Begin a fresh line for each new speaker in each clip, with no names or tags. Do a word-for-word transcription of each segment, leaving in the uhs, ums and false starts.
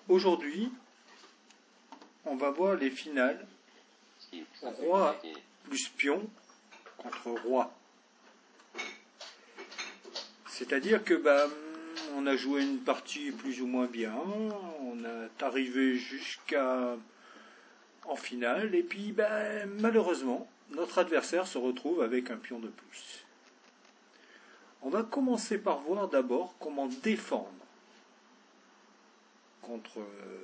Aujourd'hui, on va voir les finales roi plus pion contre roi. C'est-à-dire que bah, on a joué une partie plus ou moins bien, on est arrivé jusqu'à en finale, et puis bah, malheureusement, notre adversaire se retrouve avec un pion de plus. On va commencer par voir d'abord comment défendre contre,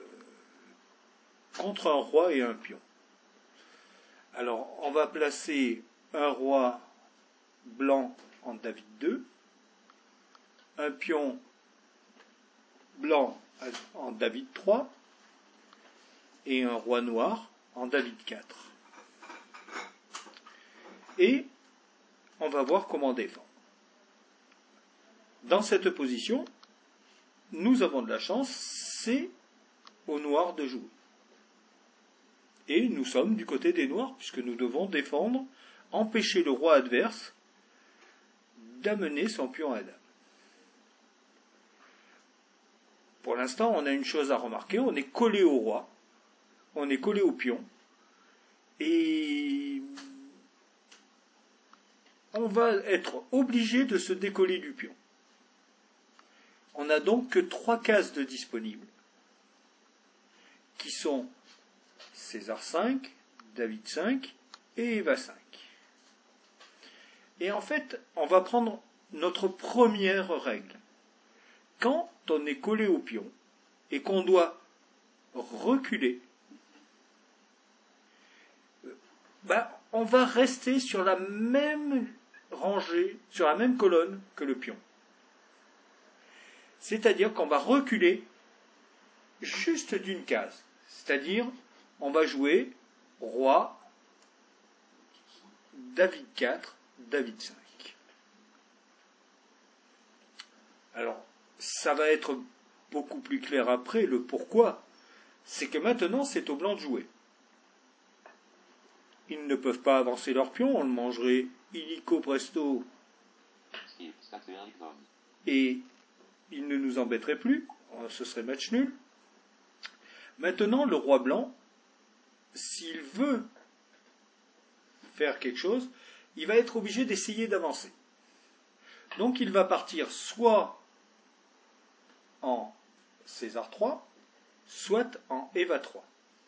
contre un roi et un pion. Alors, on va placer un roi blanc en David deux, un pion blanc en David trois et un roi noir en David quatre. Et on va voir comment défendre. Dans cette position, nous avons de la chance, c'est au noir de jouer. Et nous sommes du côté des noirs, puisque nous devons défendre, empêcher le roi adverse d'amener son pion à dame. Pour l'instant, on a une chose à remarquer, on est collé au roi, on est collé au pion, et on va être obligé de se décoller du pion. On n'a donc que trois cases de disponibles, qui sont César cinq, David cinq et Eva cinq. Et en fait, on va prendre notre première règle. Quand on est collé au pion et qu'on doit reculer, ben, on va rester sur la même rangée, sur la même colonne que le pion. C'est-à-dire qu'on va reculer juste d'une case. C'est-à-dire, on va jouer roi, David quatre, David cinq. Alors, ça va être beaucoup plus clair après, le pourquoi. C'est que maintenant, c'est au blanc de jouer. Ils ne peuvent pas avancer leur pion, on le mangerait illico presto. Et il ne nous embêterait plus, ce serait match nul. Maintenant, le roi blanc, s'il veut faire quelque chose, il va être obligé d'essayer d'avancer. Donc il va partir soit en César trois, soit en Eva trois.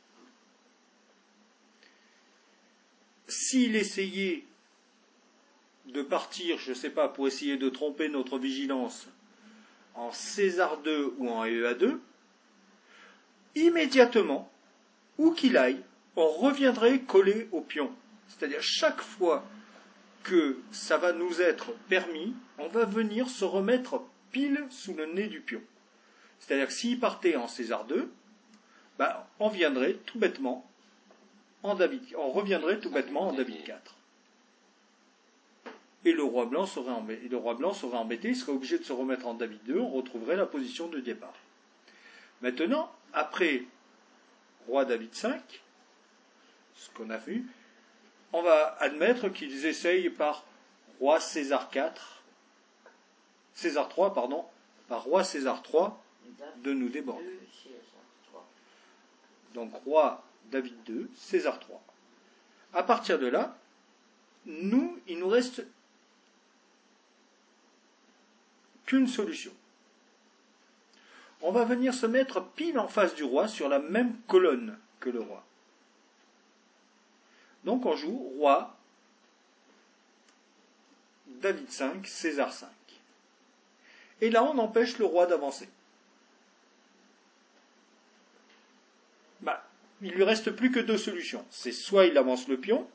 S'il essayait de partir, je ne sais pas, pour essayer de tromper notre vigilance, en César deux ou en Eva deux, immédiatement, où qu'il aille, on reviendrait coller au pion. C'est-à-dire chaque fois que ça va nous être permis, on va venir se remettre pile sous le nez du pion. C'est-à-dire que s'il partait en César deux, ben, on viendrait tout bêtement en David, on reviendrait tout bêtement en David quatre. Et le roi blanc serait embêté, le roi blanc serait embêté, il serait obligé de se remettre en David deux, on retrouverait la position de départ. Maintenant, après roi David cinq, ce qu'on a vu, on va admettre qu'ils essayent par roi César quatre, César trois, pardon, par roi César trois, de nous déborder. Donc roi David deux, César trois. À partir de là, nous, il nous reste qu'une solution. On va venir se mettre pile en face du roi sur la même colonne que le roi. Donc on joue roi, David cinq, César cinq. Et là on empêche le roi d'avancer. Bah, il lui reste plus que deux solutions. C'est soit il avance le pion,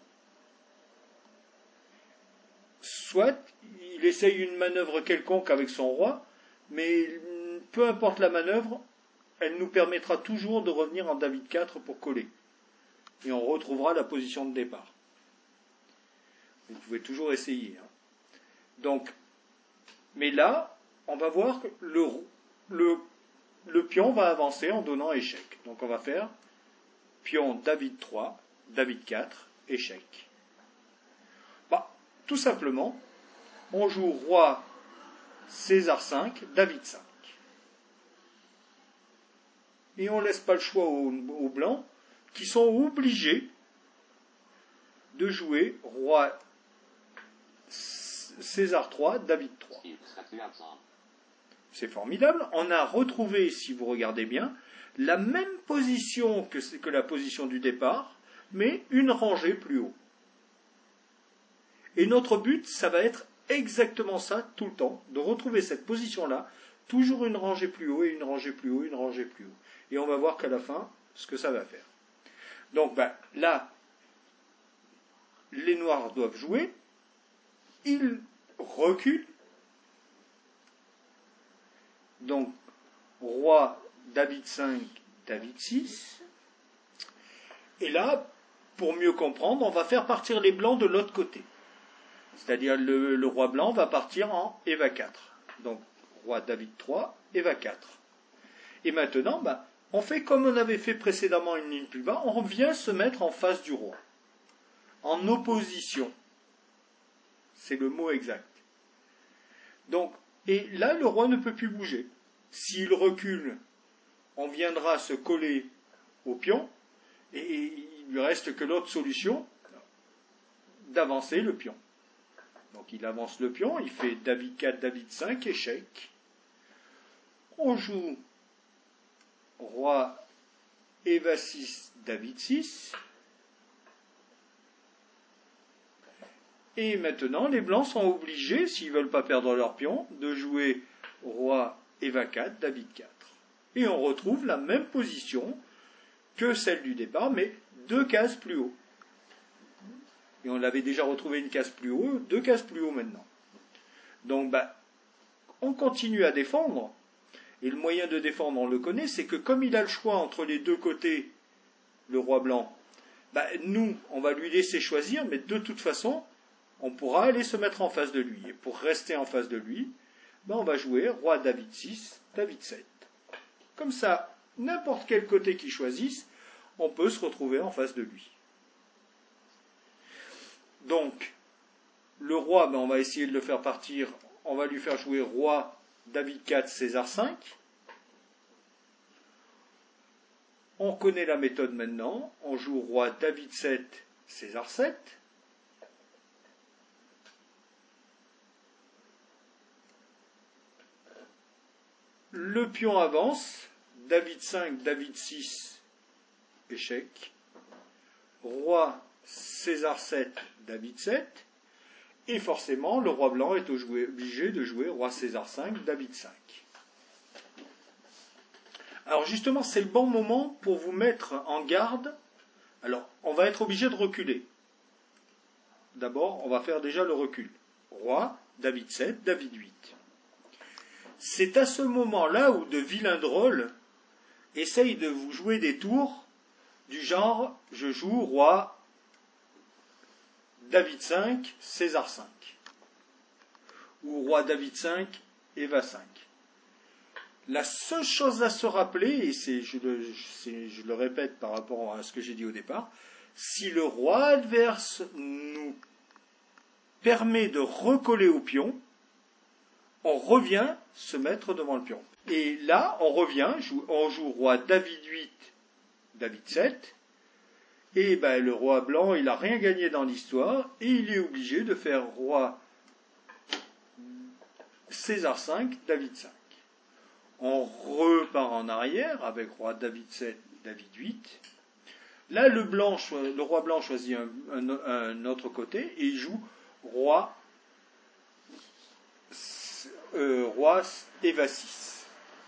soit il essaye une manœuvre quelconque avec son roi, mais peu importe la manœuvre, elle nous permettra toujours de revenir en David quatre pour coller. Et on retrouvera la position de départ. Vous pouvez toujours essayer. Hein. Donc, mais là, on va voir que le, le, le pion va avancer en donnant échec. Donc on va faire pion David trois, David quatre, échec. Bah, tout simplement, on joue roi César cinq, David cinq. et on ne laisse pas le choix aux, aux blancs, qui sont obligés de jouer roi César trois, David trois. C'est formidable. On a retrouvé, si vous regardez bien, la même position que, que la position du départ, mais une rangée plus haut. Et notre but, ça va être exactement ça tout le temps, de retrouver cette position-là, toujours une rangée plus haut et une rangée plus haut, une rangée plus haut. Et on va voir qu'à la fin, ce que ça va faire. Donc ben, là, les noirs doivent jouer, ils reculent, donc roi David cinq, David six, et là, pour mieux comprendre, on va faire partir les blancs de l'autre côté. C'est-à-dire le, le roi blanc va partir en Eva quatre. Donc, roi David trois, Eva quatre. Et maintenant, bah, on fait comme on avait fait précédemment une ligne plus bas, on vient se mettre en face du roi. En opposition. C'est le mot exact. Donc, et là, le roi ne peut plus bouger. S'il recule, on viendra se coller au pion, et il lui reste que l'autre solution, d'avancer le pion. Donc il avance le pion, il fait David quatre, David cinq, échec. On joue roi Eva six, David six. Et maintenant, les blancs sont obligés, s'ils ne veulent pas perdre leur pion, de jouer roi Eva quatre, David quatre. Et on retrouve la même position que celle du départ, mais deux cases plus haut. Et on l'avait déjà retrouvé une case plus haut, deux cases plus haut maintenant. Donc, bah, on continue à défendre. Et le moyen de défendre, on le connaît, c'est que comme il a le choix entre les deux côtés, le roi blanc, bah, nous, on va lui laisser choisir, mais de toute façon, on pourra aller se mettre en face de lui. Et pour rester en face de lui, bah, on va jouer roi David six, David sept. Comme ça, n'importe quel côté qu'il choisisse, on peut se retrouver en face de lui. Donc, le roi, ben on va essayer de le faire partir, on va lui faire jouer roi David quatre, César cinq. On connaît la méthode maintenant, on joue roi David sept, César sept. Le pion avance, David cinq, David six, échec. Roi César sept, David sept. Et forcément, le roi blanc est obligé de jouer roi César cinq, David cinq. Alors justement, c'est le bon moment pour vous mettre en garde. Alors, on va être obligé de reculer. D'abord, on va faire déjà le recul. Roi, David sept, David huit. C'est à ce moment-là où de vilains drôles essayent de vous jouer des tours du genre, je joue roi David cinq, César cinq. Ou roi David cinq, Eva cinq. La seule chose à se rappeler, et c'est, je, le, c'est, je le répète par rapport à ce que j'ai dit au départ, si le roi adverse nous permet de recoller au pion, on revient se mettre devant le pion. Et là, on revient, on joue roi David huit, David sept, et ben, le roi blanc, il n'a rien gagné dans l'histoire, et il est obligé de faire roi César cinq, David cinq. On repart en arrière avec roi David sept, David huit. Là, le, blanc, le roi blanc choisit un, un, un autre côté et il joue roi, euh, roi Eva six.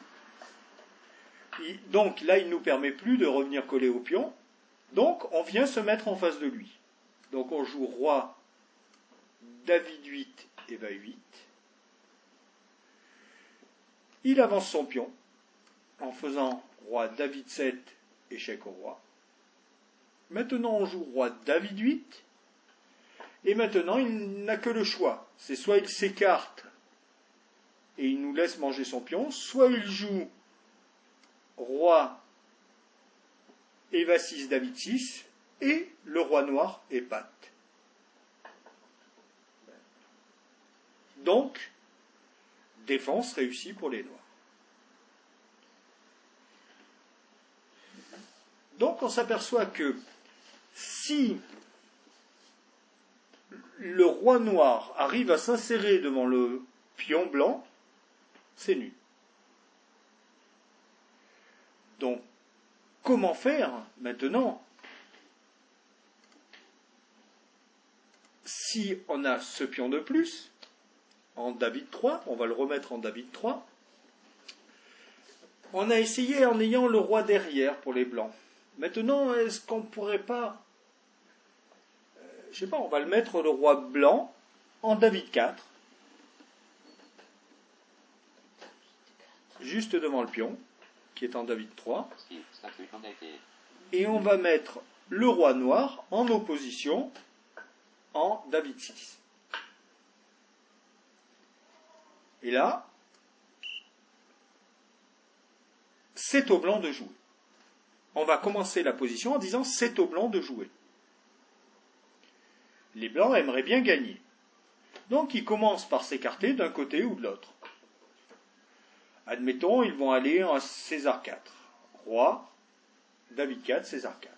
Et donc là, il ne nous permet plus de revenir coller au pion. Donc, on vient se mettre en face de lui. Donc, on joue roi David huit, Eva huit. Il avance son pion en faisant roi David sept, échec au roi. Maintenant, on joue roi David huit. Et maintenant, il n'a que le choix. C'est soit il s'écarte et il nous laisse manger son pion, soit il joue roi Eva six, David six, et le roi noir épate. Donc, défense réussie pour les noirs. Donc on s'aperçoit que si le roi noir arrive à s'insérer devant le pion blanc, c'est nul. Donc, comment faire maintenant si on a ce pion de plus en David trois, on va le remettre en David trois. On a essayé en ayant le roi derrière pour les blancs. Maintenant, est-ce qu'on ne pourrait pas, euh, je sais pas, on va le mettre le roi blanc en David quatre, juste devant le pion, qui est en David trois, et on va mettre le roi noir en opposition en David six. Et là, c'est au blanc de jouer. On va commencer la position en disant c'est au blanc de jouer. Les blancs aimeraient bien gagner. Donc ils commencent par s'écarter d'un côté ou de l'autre. Admettons, ils vont aller en César quatre. Roi, David quatre, César quatre.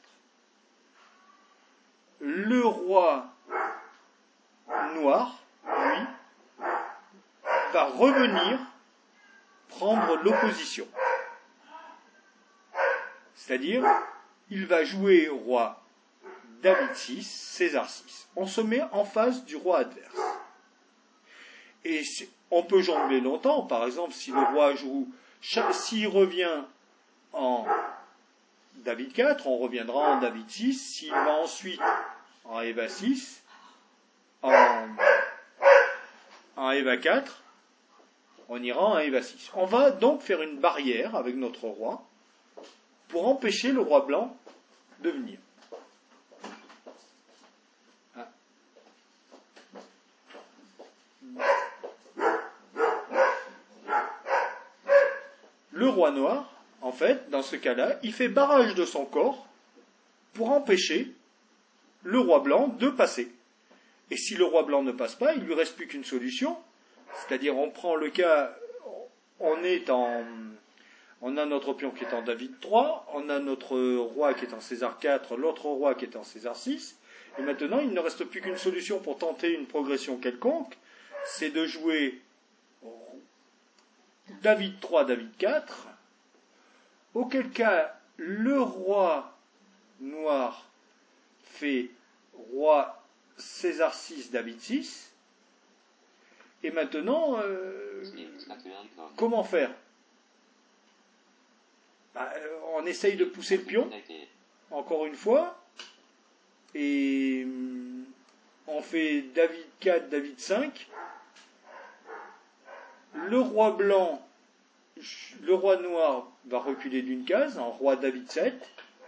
Le roi noir, lui, va revenir prendre l'opposition. C'est-à-dire, il va jouer roi David six, César six. On se met en face du roi adverse. Et on peut jongler longtemps. Par exemple, si le roi joue, s'il revient en David quatre, on reviendra en David six. S'il va ensuite en Eva six, en, en Eva quatre, on ira en Eva six. On va donc faire une barrière avec notre roi pour empêcher le roi blanc de venir. Ah. Le roi noir, en fait, dans ce cas-là, il fait barrage de son corps pour empêcher le roi blanc de passer. Et si le roi blanc ne passe pas, il ne lui reste plus qu'une solution, c'est-à-dire on prend le cas, on est en... On a notre pion qui est en David trois, on a notre roi qui est en César quatre, l'autre roi qui est en César six, et maintenant il ne reste plus qu'une solution pour tenter une progression quelconque, c'est de jouer David trois, David quatre, auquel cas le roi noir fait roi César six, David six, et maintenant, euh, comment faire ? Bah, on essaye de pousser le pion, encore une fois, et on fait David quatre, David cinq. Le roi blanc, le roi noir va reculer d'une case en roi David sept.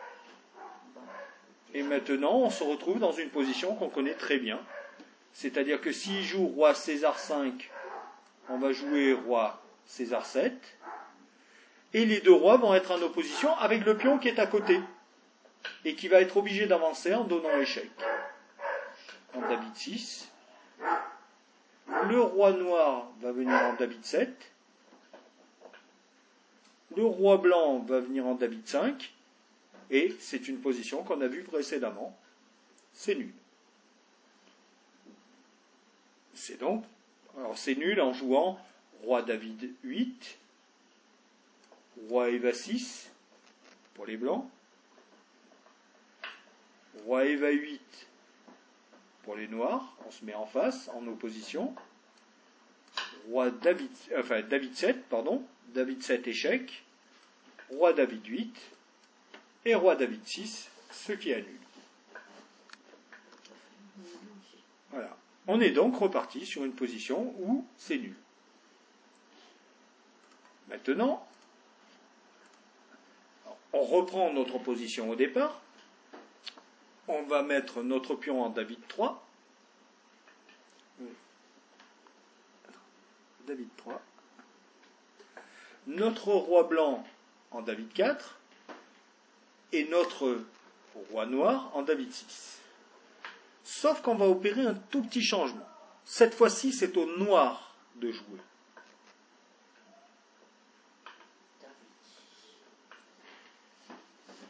Et maintenant, on se retrouve dans une position qu'on connaît très bien. C'est-à-dire que s'il joue roi César cinq, on va jouer roi César sept. Et les deux rois vont être en opposition avec le pion qui est à côté et qui va être obligé d'avancer en donnant échec. En David six, le roi noir va venir en David sept, le roi blanc va venir en David cinq, et c'est une position qu'on a vue précédemment, c'est nul. C'est donc, alors c'est nul en jouant roi David huit, roi Eva six, pour les blancs, roi Eva huit, pour les noirs, on se met en face, en opposition, roi David, enfin David sept, pardon, David sept échec, roi David huit, et roi David six, ce qui annule. Voilà. On est donc reparti sur une position où c'est nul. Maintenant, on reprend notre position au départ. On va mettre notre pion en David trois. David trois. Notre roi blanc en David quatre. Et notre roi noir en David six. Sauf qu'on va opérer un tout petit changement. Cette fois-ci, c'est au noir de jouer.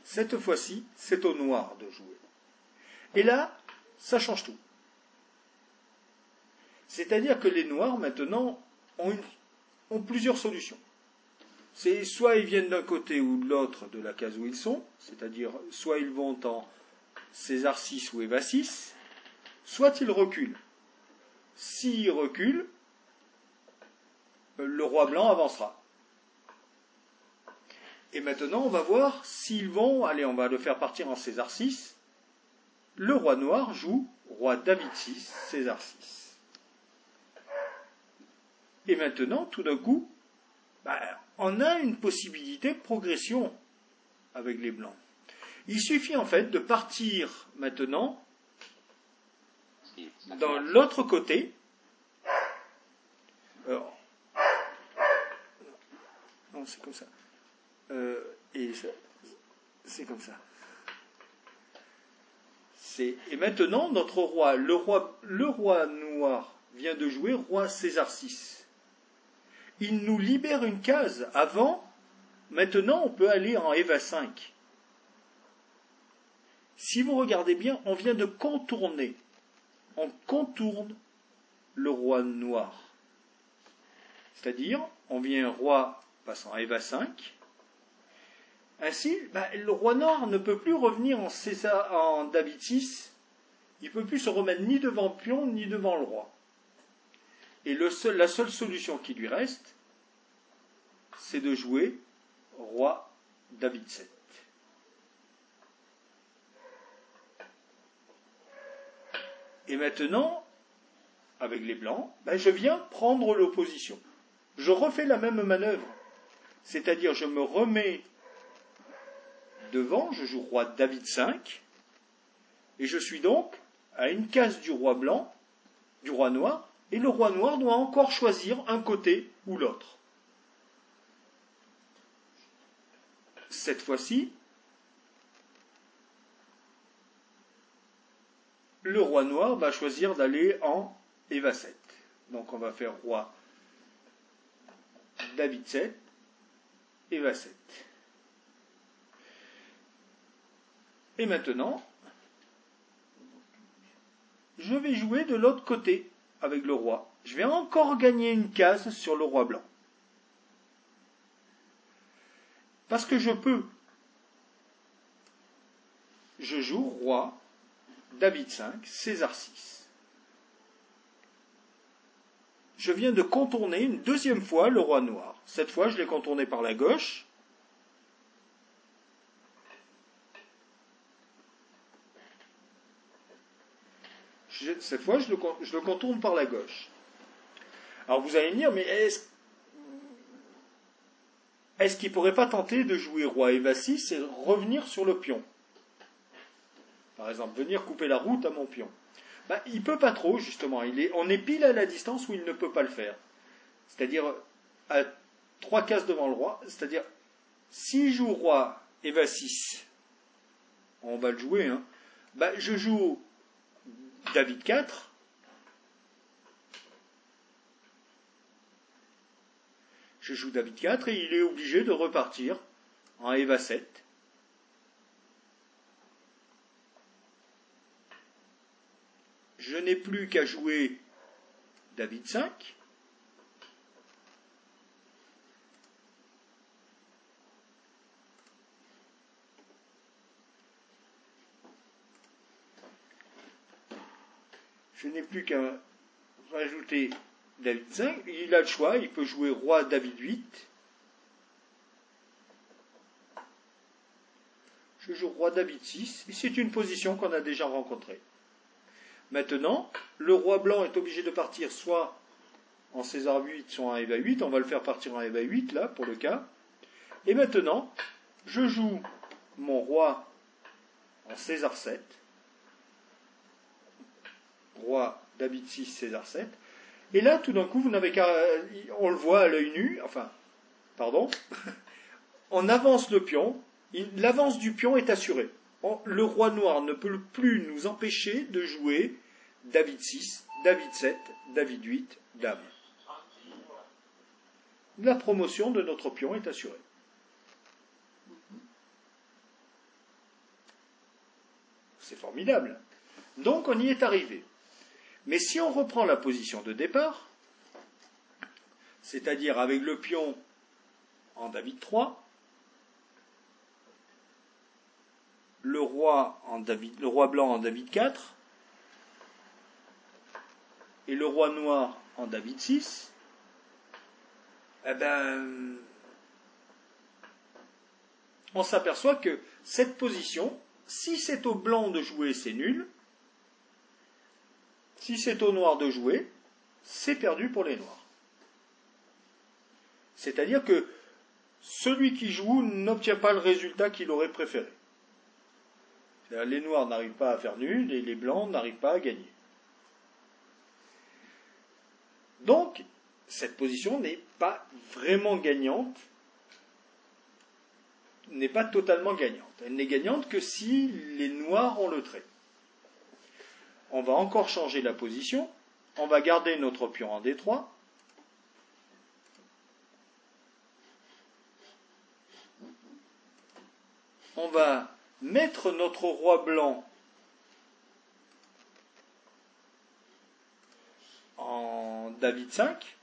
Cette fois-ci, c'est au noir de jouer. Et là, ça change tout. C'est-à-dire que les noirs, maintenant, ont, une, ont plusieurs solutions. C'est soit ils viennent d'un côté ou de l'autre de la case où ils sont, c'est-à-dire soit ils vont en César six ou Eva six, soit ils reculent. S'ils reculent, le roi blanc avancera. Et maintenant, on va voir s'ils vont, allez, on va le faire partir en César six, le roi noir joue roi David six, César six. Et maintenant, tout d'un coup, ben, on a une possibilité de progression avec les blancs. Il suffit en fait de partir maintenant dans l'autre côté. Alors, non, c'est comme ça. Euh, et ça, c'est comme ça. C'est, et maintenant, notre roi, le roi, le roi noir vient de jouer roi César six. Il nous libère une case. Avant, maintenant, on peut aller en Eva cinq. Si vous regardez bien, on vient de contourner. On contourne le roi noir. C'est-à-dire, on vient roi passe en Eva cinq. Ainsi, ben, le roi noir ne peut plus revenir en, César, en David six. Il ne peut plus se remettre ni devant le pion, ni devant le roi. Et le seul, la seule solution qui lui reste, c'est de jouer roi David sept. Et maintenant, avec les blancs, ben je viens prendre l'opposition. Je refais la même manœuvre. C'est-à-dire, je me remets devant, je joue roi David cinq, et je suis donc à une case du roi blanc, du roi noir, et le roi noir doit encore choisir un côté ou l'autre. Cette fois-ci, le roi noir va choisir d'aller en Eva sept. Donc on va faire roi David sept, Eva sept. Et maintenant, je vais jouer de l'autre côté avec le roi. Je vais encore gagner une case sur le roi blanc. Parce que je peux. Je joue roi David cinq, César six. Je viens de contourner une deuxième fois le roi noir. Cette fois, je l'ai contourné par la gauche. Je, cette fois, je le, je le contourne par la gauche. Alors vous allez me dire, mais est-ce, est-ce qu'il ne pourrait pas tenter de jouer roi Eva six et revenir sur le pion? Par exemple, venir couper la route à mon pion. Ben, il ne peut pas trop, justement. Il est, on est pile à la distance où il ne peut pas le faire. C'est-à-dire à trois cases devant le roi. C'est-à-dire, s'il joue roi Eva six, on va le jouer, hein, ben, je joue David quatre. Je joue David quatre et il est obligé de repartir en Eva sept. Je n'ai plus qu'à jouer David cinq. Je n'ai plus qu'à rajouter David cinq. Il a le choix, il peut jouer roi David huit. Je joue roi David six. Et c'est une position qu'on a déjà rencontrée. Maintenant, le roi blanc est obligé de partir soit en César huit, soit en Eva huit. On va le faire partir en Eva huit, là, pour le cas. Et maintenant, je joue mon roi en César sept. Roi David six, César sept. Et là, tout d'un coup, vous n'avez qu'à... On le voit à l'œil nu, enfin, pardon. On avance le pion. L'avance du pion est assurée. Le roi noir ne peut plus nous empêcher de jouer David six, David sept, David huit, Dame. La promotion de notre pion est assurée. c'est formidable. Donc on y est arrivé. Mais si on reprend la position de départ, c'est-à-dire avec le pion en David trois, le roi, en David, le roi blanc en David quatre, et le roi noir en David six, eh ben, on s'aperçoit que cette position, si c'est au blanc de jouer, c'est nul. Si c'est au noir de jouer, c'est perdu pour les noirs. C'est-à-dire que celui qui joue n'obtient pas le résultat qu'il aurait préféré. C'est-à-dire les noirs n'arrivent pas à faire nul et les blancs n'arrivent pas à gagner. Donc, cette position n'est pas vraiment gagnante, n'est pas totalement gagnante. Elle n'est gagnante que si les noirs ont le trait. On va encore changer la position, on va garder notre pion en D trois, on va mettre notre roi blanc en David cinq,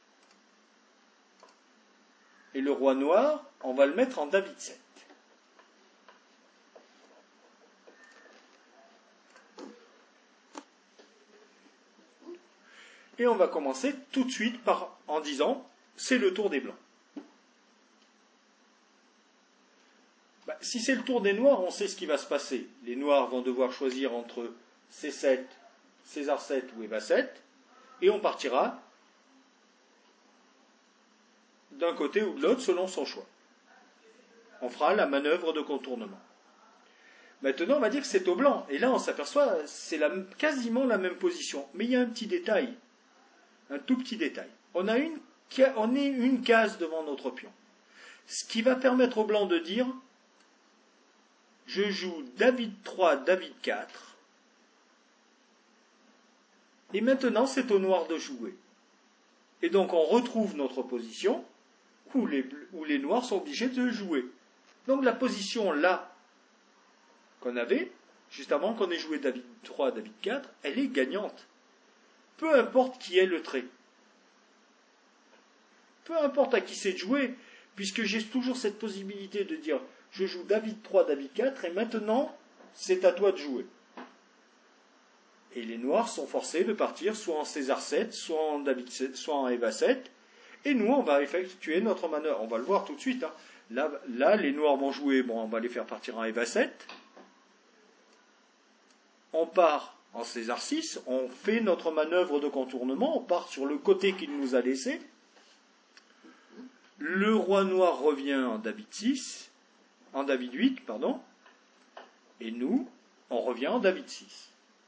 et le roi noir, on va le mettre en David sept. Et on va commencer tout de suite par, en disant, c'est le tour des blancs. Bah, si c'est le tour des noirs, on sait ce qui va se passer. Les noirs vont devoir choisir entre C sept, César sept ou Eva sept, et on partira d'un côté ou de l'autre selon son choix. On fera la manœuvre de contournement. Maintenant, on va dire que c'est au blanc. Et là, on s'aperçoit, c'est la, quasiment la même position. Mais il y a un petit détail. Un tout petit détail. On a une, on est une case devant notre pion. Ce qui va permettre au blanc de dire, je joue David trois, David quatre. Et maintenant, c'est au noir de jouer. Et donc, on retrouve notre position où les, où les noirs sont obligés de jouer. Donc, la position là qu'on avait, juste avant qu'on ait joué David trois, David quatre, elle est gagnante. Peu importe qui est le trait. Peu importe à qui c'est de jouer, puisque j'ai toujours cette possibilité de dire je joue David trois, David quatre, et maintenant c'est à toi de jouer. Et les noirs sont forcés de partir soit en César sept, soit en David sept, soit en Eva sept, et nous on va effectuer notre manœuvre. On va le voir tout de suite. Hein. Là, là, les noirs vont jouer, bon, on va les faire partir en Eva sept. On part en César six, on fait notre manœuvre de contournement, on part sur le côté qu'il nous a laissé. Le roi noir revient en David six, en David huit, pardon, et nous, on revient en David six.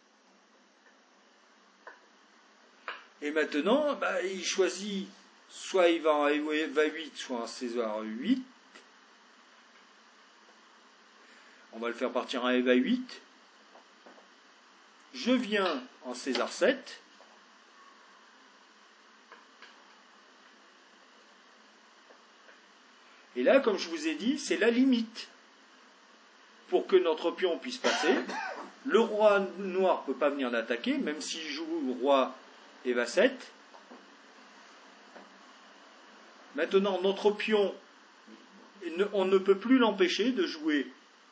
Et maintenant, bah, il choisit, soit il va en Eva huit, soit en César huit. On va le faire partir en Eva huit. Je viens en César sept. Et là, comme je vous ai dit, c'est la limite. Pour que notre pion puisse passer, le roi noir ne peut pas venir l'attaquer, même s'il joue roi Eva sept. Maintenant, notre pion, on ne peut plus l'empêcher de jouer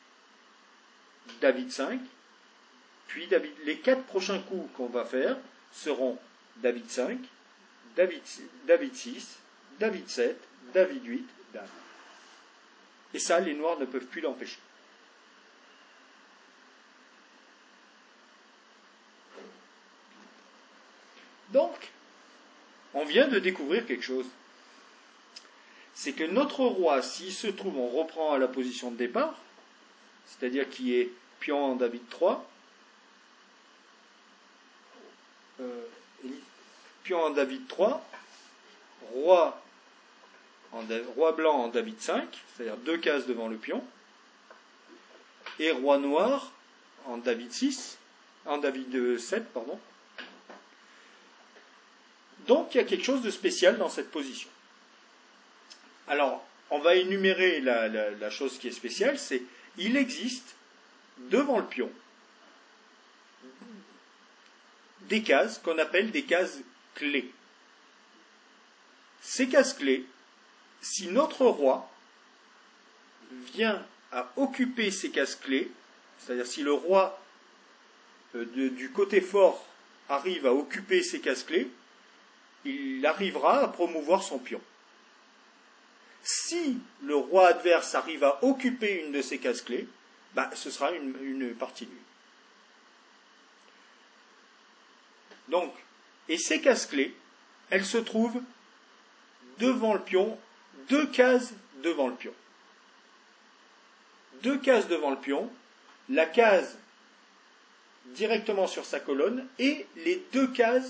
David cinq, puis David, les quatre prochains coups qu'on va faire seront David cinq, David, David six, David sept, David huit, Dame. Et ça, les noirs ne peuvent plus l'empêcher. Donc, on vient de découvrir quelque chose. C'est que notre roi, s'il se trouve, on reprend à la position de départ, c'est-à-dire qui est pion en David trois, euh, pion en David trois, roi, en, roi blanc en David cinq, c'est-à-dire deux cases devant le pion, et roi noir en David six, en David sept, pardon. Donc il y a quelque chose de spécial dans cette position. Alors, on va énumérer la, la, la chose qui est spéciale, c'est il existe devant le pion des cases qu'on appelle des cases clés. Ces cases clés, si notre roi vient à occuper ces cases clés, c'est-à-dire si le roi euh, de, du côté fort arrive à occuper ces cases clés, il arrivera à promouvoir son pion. Si le roi adverse arrive à occuper une de ces cases clés, bah, ce sera une, une partie nulle. Donc, et ces cases clés, elles se trouvent devant le pion, deux cases devant le pion. Deux cases devant le pion, la case directement sur sa colonne et les deux cases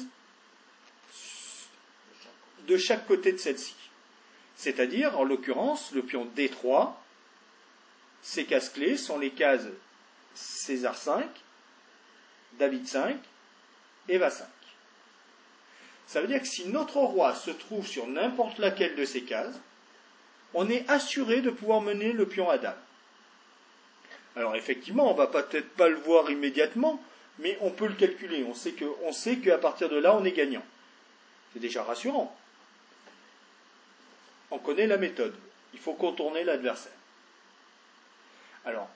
de chaque côté de celle-ci. C'est-à-dire, en l'occurrence, le pion D trois, ses cases clés sont les cases César cinq, David cinq et Va cinq. Ça veut dire que si notre roi se trouve sur n'importe laquelle de ces cases, on est assuré de pouvoir mener le pion à dame. Alors effectivement, on ne va peut-être pas le voir immédiatement, mais on peut le calculer. On sait que, on sait qu'à partir de là, on est gagnant. C'est déjà rassurant. On connaît la méthode. Il faut contourner l'adversaire. Alors,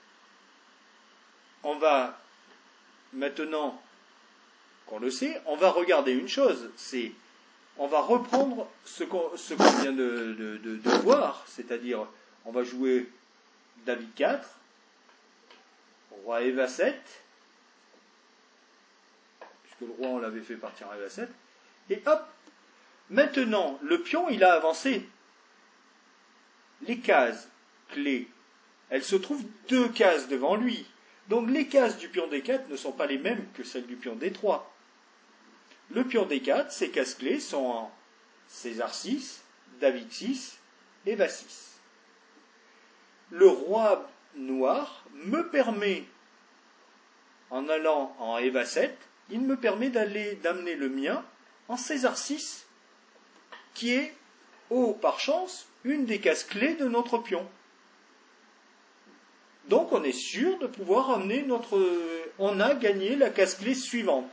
on va maintenant qu'on le sait, on va regarder une chose, c'est on va reprendre ce qu'on, ce qu'on vient de, de, de, de voir, c'est-à-dire on va jouer David quatre, roi Eva sept, puisque le roi on l'avait fait partir à Eva sept, et hop, maintenant le pion il a avancé. Les cases clés, elles se trouvent deux cases devant lui. Donc les cases du pion D quatre ne sont pas les mêmes que celles du pion D trois. Le pion D quatre, ses cases clés sont en César six, David six et Va six. Le roi noir me permet, en allant en Eva sept, il me permet d'aller, d'amener le mien en César six, qui est, oh, par chance, une des cases clés de notre pion. Donc on est sûr de pouvoir amener notre... On a gagné la case clé suivante.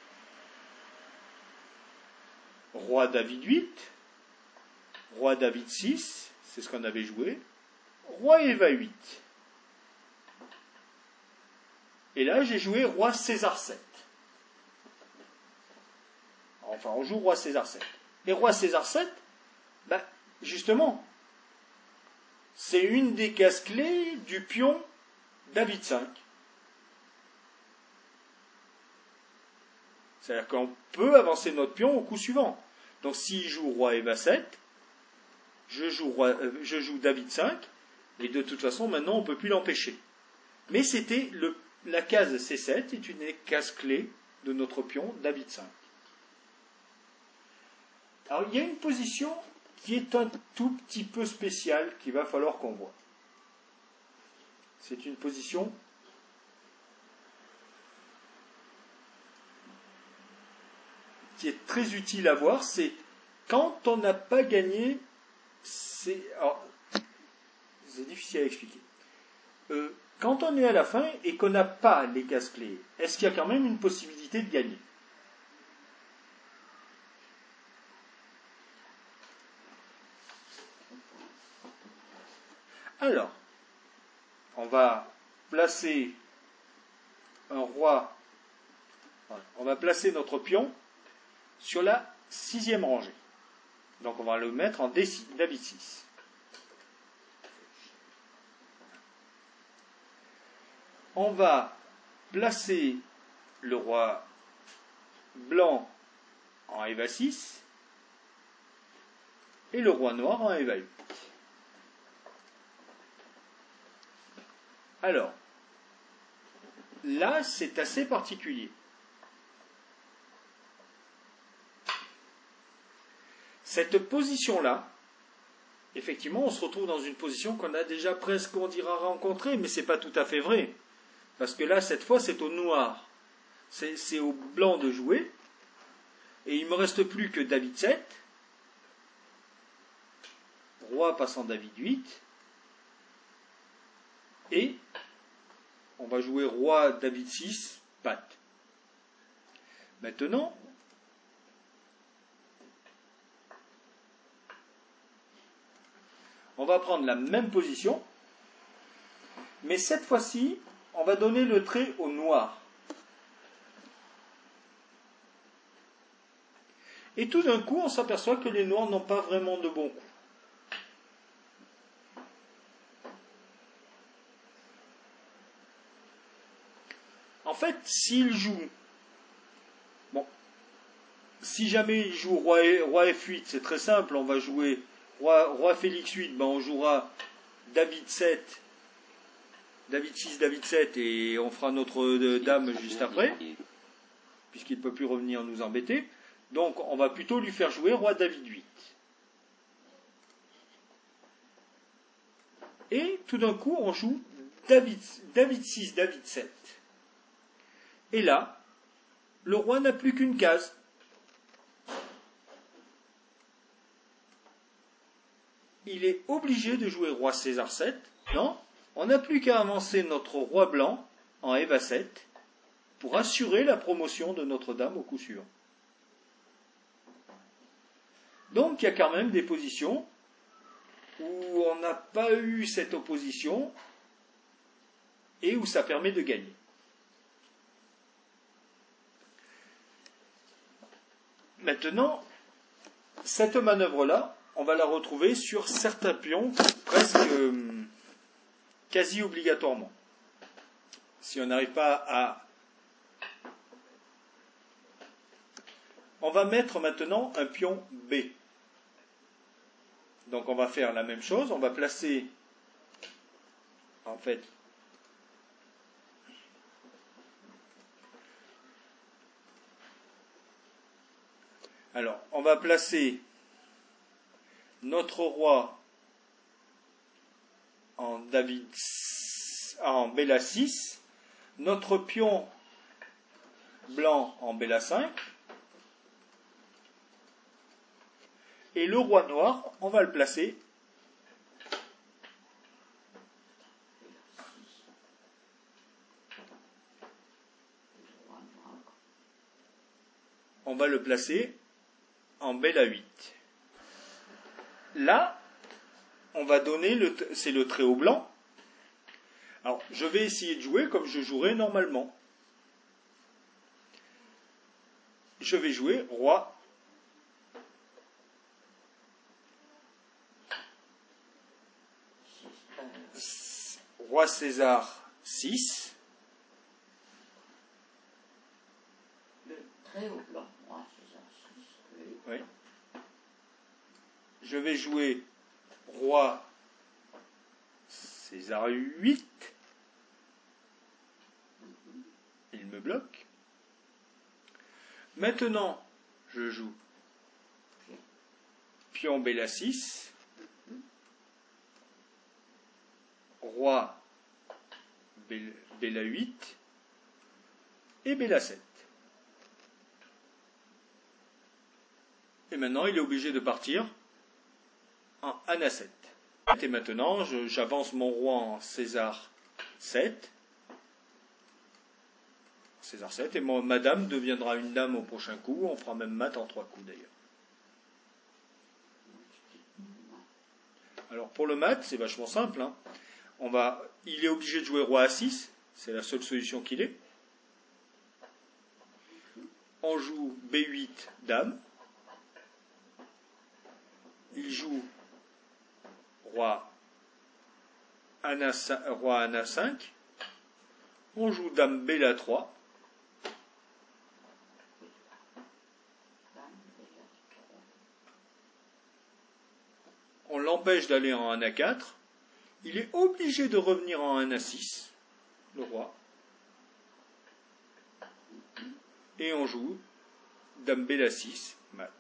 Roi David huit, roi David six, c'est ce qu'on avait joué, roi Eva huit. Et là j'ai joué roi César sept. Enfin on joue roi César sept. Et roi César sept, ben, justement, c'est une des cases clés du pion David cinq. C'est-à-dire qu'on peut avancer notre pion au coup suivant. Donc s'il joue roi Eva sept, je joue, roi, euh, je joue David cinq, et de toute façon maintenant on ne peut plus l'empêcher. Mais c'était le, la case C sept est une des cases clés de notre pion David cinq. Alors il y a une position qui est un tout petit peu spéciale qu'il va falloir qu'on voit. C'est une position qui est très utile à voir, c'est quand on n'a pas gagné, c'est, alors, c'est difficile à expliquer. Euh, quand on est à la fin et qu'on n'a pas les cases clés, est-ce qu'il y a quand même une possibilité de gagner? Alors, on va placer un roi, on va placer notre pion sur la sixième rangée. Donc on va le mettre en David six. On va placer le roi blanc en Eva six et le roi noir en Eva huit. Alors, là, c'est assez particulier. Cette position-là, effectivement, on se retrouve dans une position qu'on a déjà presque, on dira, rencontrée, mais ce n'est pas tout à fait vrai. Parce que là, cette fois, c'est au noir. C'est, c'est au blanc de jouer. Et il ne me reste plus que David sept. Roi passant David huit. Et on va jouer roi David six patte. Maintenant, on va prendre la même position, mais cette fois-ci, on va donner le trait au noir. Et tout d'un coup, on s'aperçoit que les noirs n'ont pas vraiment de bons coups. En fait, s'il joue, bon, si jamais il joue roi, roi F huit, c'est très simple, on va jouer roi, roi Félix huit, ben on jouera David sept, David six, David sept, et on fera notre dame juste après, puisqu'il ne peut plus revenir nous embêter. Donc on va plutôt lui faire jouer roi David huit. Et tout d'un coup, on joue David, David six, David sept. Et là, le roi n'a plus qu'une case. Il est obligé de jouer roi César sept. Non, on n'a plus qu'à avancer notre roi blanc en Eva sept pour assurer la promotion de notre dame au coup sûr. Donc il y a quand même des positions où on n'a pas eu cette opposition et où ça permet de gagner. Maintenant, cette manœuvre-là, on va la retrouver sur certains pions presque euh, quasi obligatoirement. Si on n'arrive pas à... On va mettre maintenant un pion B. Donc on va faire la même chose, on va placer en fait alors on va placer notre roi en David en Bella six, notre pion blanc en Bella cinq, et le roi noir, on va le placer on va le placer en Bella huit. Là, on va donner, le, c'est le trait au blanc. Alors, je vais essayer de jouer comme je jouerais normalement. Je vais jouer roi roi César six.
Le trait au blanc, roi César six. Oui.
Oui. Je vais jouer roi César huit. Il me bloque. Maintenant, je joue pion Bella six, roi Bella huit et Bella sept. Et maintenant, il est obligé de partir en Anna sept. Et maintenant, je, j'avance mon roi en César sept. César sept, et mon, ma dame deviendra une dame au prochain coup. On fera même mat en trois coups d'ailleurs. Alors pour le mat, c'est vachement simple. Hein. On va, il est obligé de jouer roi A six, c'est la seule solution qu'il ait. On joue B huit, dame. Il joue roi Anna, roi Anna cinq. On joue dame Bella trois. On l'empêche d'aller en Anna quatre. Il est obligé de revenir en Anna six, le roi. Et on joue dame Bella six, mat.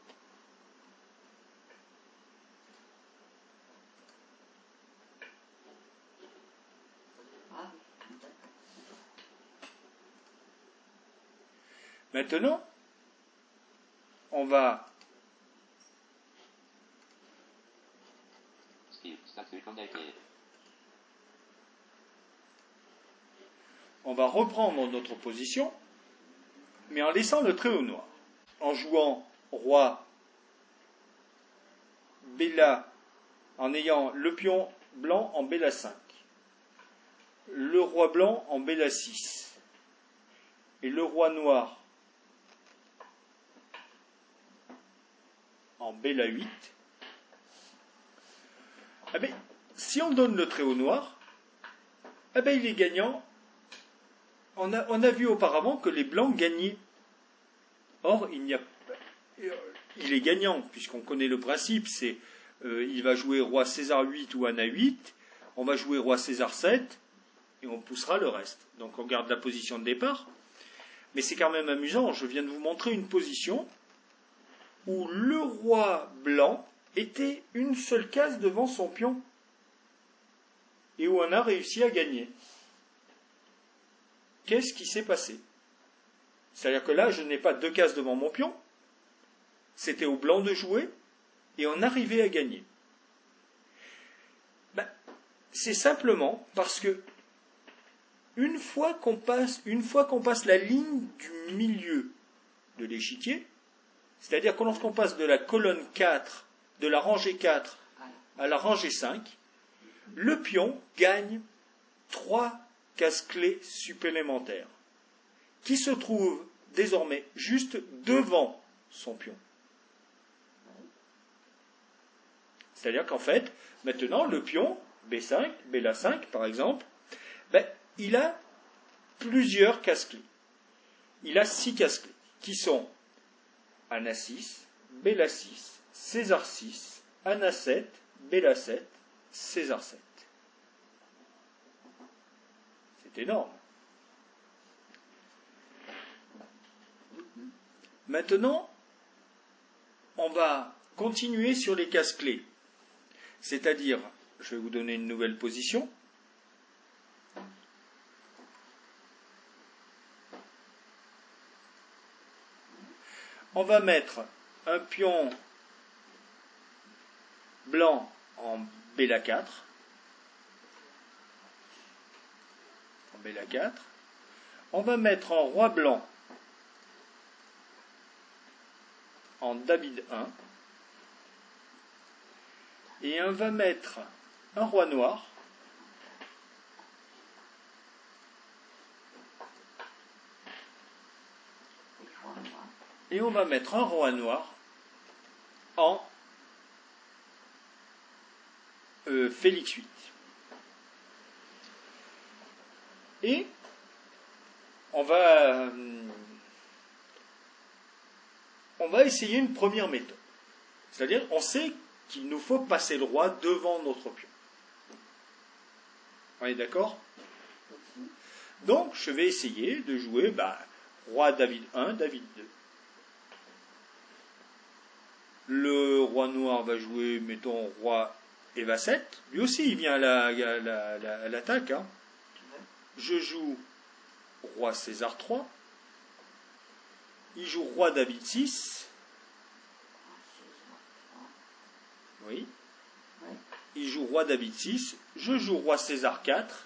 Maintenant, on va on va reprendre notre position mais en laissant le trait au noir. En jouant roi, Bella, en ayant le pion blanc en Bella cinq, le roi blanc en Bella six, et le roi noir en Bella huit, eh bien, si on donne le trait au noir, eh bien, il est gagnant. On a, on a vu auparavant que les blancs gagnaient. Or, il n'y a il est gagnant, puisqu'on connaît le principe, c'est euh, il va jouer roi César huit ou Anna huit, on va jouer roi César sept, et on poussera le reste. Donc on garde la position de départ. Mais c'est quand même amusant, je viens de vous montrer une position où le roi blanc était une seule case devant son pion, et où on a réussi à gagner. Qu'est-ce qui s'est passé? C'est-à-dire que là, je n'ai pas deux cases devant mon pion, c'était au blanc de jouer, et on arrivait à gagner. Ben, c'est simplement parce que une fois qu'on passe, une fois qu'on passe la ligne du milieu de l'échiquier, c'est-à-dire que lorsqu'on passe de la colonne quatre, de la rangée quatre à la rangée cinq, le pion gagne trois cases-clés supplémentaires qui se trouvent désormais juste devant son pion. C'est-à-dire qu'en fait, maintenant, le pion, B cinq, Bella cinq par exemple, ben, il a plusieurs cases-clés. Il a six cases-clés, qui sont Anna six, Bella six, César six, Anna sept, Bella sept, César sept. C'est énorme. Maintenant, on va continuer sur les cases-clés. C'est-à-dire, je vais vous donner une nouvelle position. On va mettre un pion blanc en Bella quatre. En Bella quatre. On va mettre un roi blanc en David un. Et on va mettre un roi noir et on va mettre un roi noir en euh, Félix huit. Et on va, euh, on va essayer une première méthode. C'est-à-dire, on sait qu'il nous faut passer le roi devant notre pion. On est d'accord? Donc, je vais essayer de jouer bah, roi David un, David deux. Le roi noir va jouer, mettons, roi Eva sept. Lui aussi, il vient à, la, à, la, à, la, à l'attaque. Hein. Je joue roi César trois. Il joue roi David six. Oui. Il joue roi David six. Je joue roi César quatre.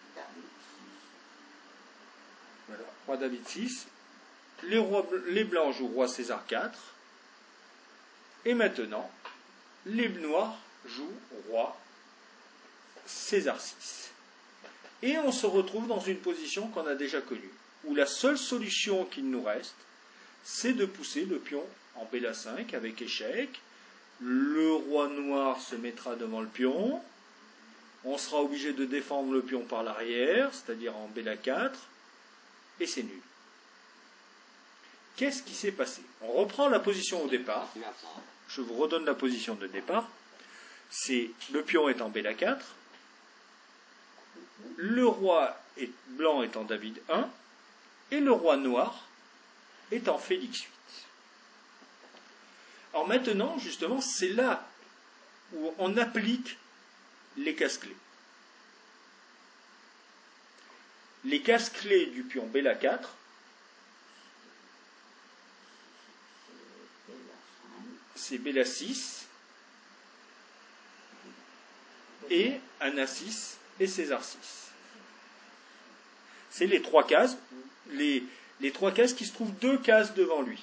Voilà, roi David six. Les, rois, les blancs jouent roi César quatre. Et maintenant, les noirs jouent roi César six. Et on se retrouve dans une position qu'on a déjà connue, où la seule solution qu'il nous reste, c'est de pousser le pion en Bella cinq avec échec. Le roi noir se mettra devant le pion. On sera obligé de défendre le pion par l'arrière, c'est-à-dire en Bella quatre. Et c'est nul. Qu'est-ce qui s'est passé? On reprend la position au départ. Je vous redonne la position de départ. C'est le pion est en Bella quatre. Le roi est, blanc est en David un. Et le roi noir est en Félix huit. Alors maintenant, justement, c'est là où on applique les cases-clés. Les cases-clés du pion Bella quatre, c'est Bella six et Anna six et César six. C'est les trois cases. Les, les trois cases qui se trouvent deux cases devant lui.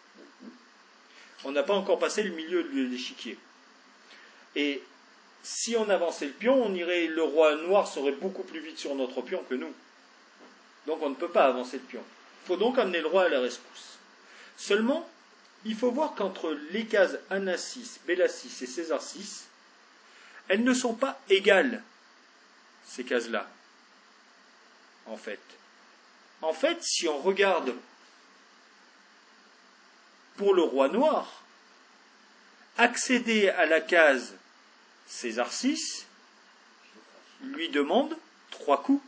On n'a pas encore passé le milieu de l'échiquier. Et si on avançait le pion, on irait, le roi noir serait beaucoup plus vite sur notre pion que nous. Donc on ne peut pas avancer le pion. Il faut donc amener le roi à la rescousse. Seulement, il faut voir qu'entre les cases Anna six, Bella six et César six, elles ne sont pas égales, ces cases-là, en fait. En fait, si on regarde pour le roi noir, accéder à la case César six lui demande trois coups.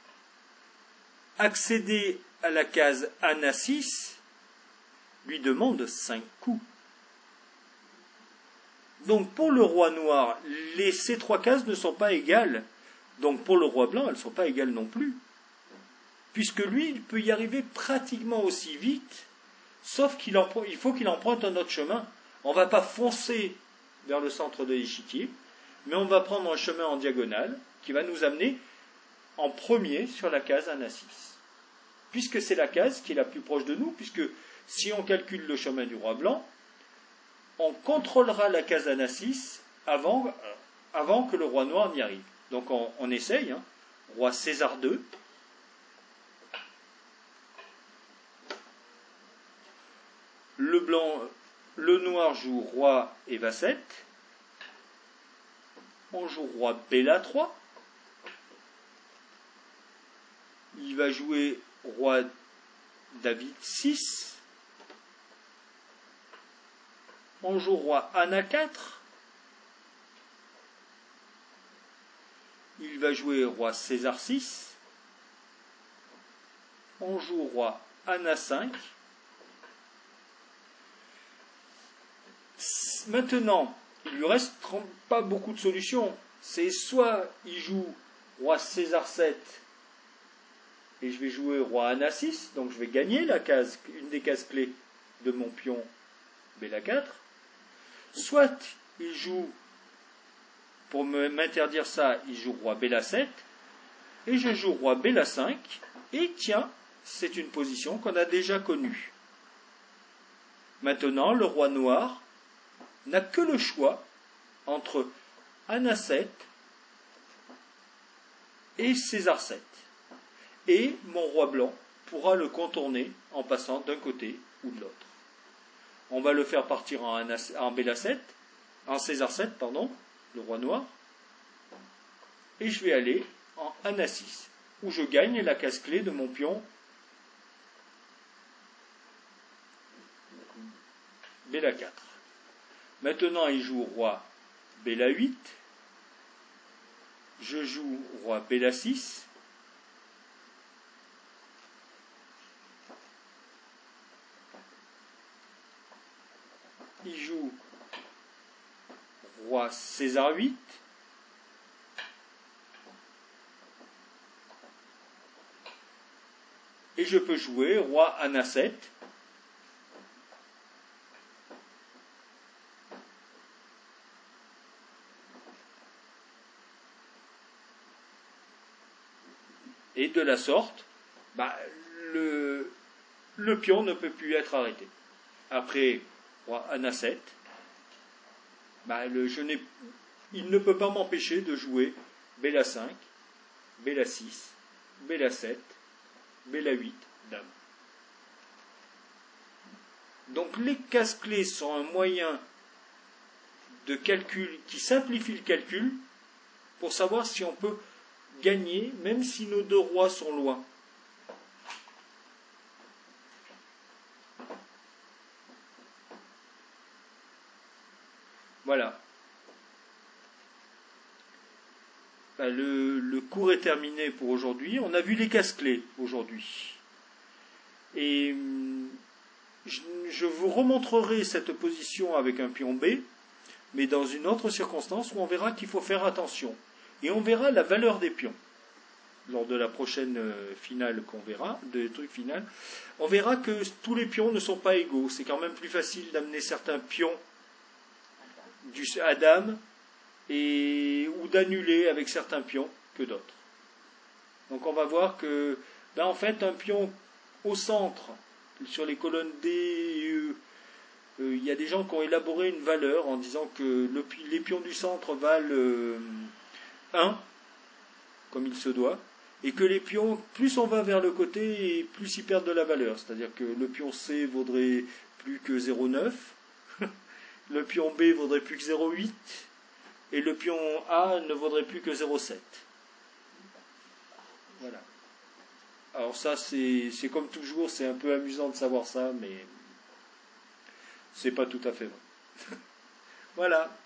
Accéder à la case Anna six lui demande cinq coups. Donc pour le roi noir, les, ces trois cases ne sont pas égales. Donc pour le roi blanc, elles ne sont pas égales non plus. Puisque lui, il peut y arriver pratiquement aussi vite, sauf qu'il en, il faut qu'il emprunte un autre chemin. On ne va pas foncer vers le centre de l'échiquier, mais on va prendre un chemin en diagonale qui va nous amener en premier sur la case Anna six. Puisque c'est la case qui est la plus proche de nous, puisque si on calcule le chemin du roi blanc, on contrôlera la case Anna six avant, euh, avant que le roi noir n'y arrive. Donc on, on essaye, hein. Roi César deux. Le blanc, le noir joue roi Eva sept. On joue roi Bella trois. Il va jouer roi David six. On joue roi Anna quatre. Il va jouer roi César six. On joue roi Anna cinq. Maintenant, il lui reste pas beaucoup de solutions. C'est soit il joue roi César sept et je vais jouer roi Anna six, donc je vais gagner la case, une des cases clés de mon pion Bella quatre. Soit il joue, pour m'interdire ça, il joue roi Bella sept et je joue roi Bella cinq, et tiens, c'est une position qu'on a déjà connue. Maintenant, le roi noir n'a que le choix entre Anna sept et César sept. Et mon roi blanc pourra le contourner en passant d'un côté ou de l'autre. On va le faire partir en, Anna, en Bella sept, en César sept, pardon, le roi noir, et je vais aller en Anna six, où je gagne la case clé de mon pion Bella quatre. Maintenant, il joue roi Bella huit. Je joue roi Bella six. Il joue roi César huit. Et je peux jouer roi Anna sept. Et de la sorte, bah, le, le pion ne peut plus être arrêté. Après roi Anna sept, bah, le, je n'ai, il ne peut pas m'empêcher de jouer Bella cinq, Bella six, Bella sept, Bella huit, dame. Donc les cases-clés sont un moyen de calcul qui simplifie le calcul pour savoir si on peut gagner, même si nos deux rois sont loin. Voilà. Ben, le, le cours est terminé pour aujourd'hui. On a vu les cases-clés aujourd'hui. Et je, je vous remontrerai cette position avec un pion B, mais dans une autre circonstance où on verra qu'il faut faire attention. Et on verra la valeur des pions. Lors de la prochaine finale qu'on verra, de trucs finales, on verra que tous les pions ne sont pas égaux. C'est quand même plus facile d'amener certains pions du, à dame et, ou d'annuler avec certains pions que d'autres. Donc on va voir que, ben en fait, un pion au centre, sur les colonnes D et E, euh, il y a des gens qui ont élaboré une valeur en disant que le, les pions du centre valent euh, un, comme il se doit, et que les pions, plus on va vers le côté, plus ils perdent de la valeur. C'est-à-dire que le pion C vaudrait plus que zéro virgule neuf, le pion B vaudrait plus que zéro virgule huit, et le pion A ne vaudrait plus que zéro virgule sept. Voilà. Alors ça, c'est, c'est comme toujours, c'est un peu amusant de savoir ça, mais c'est pas tout à fait vrai. Voilà.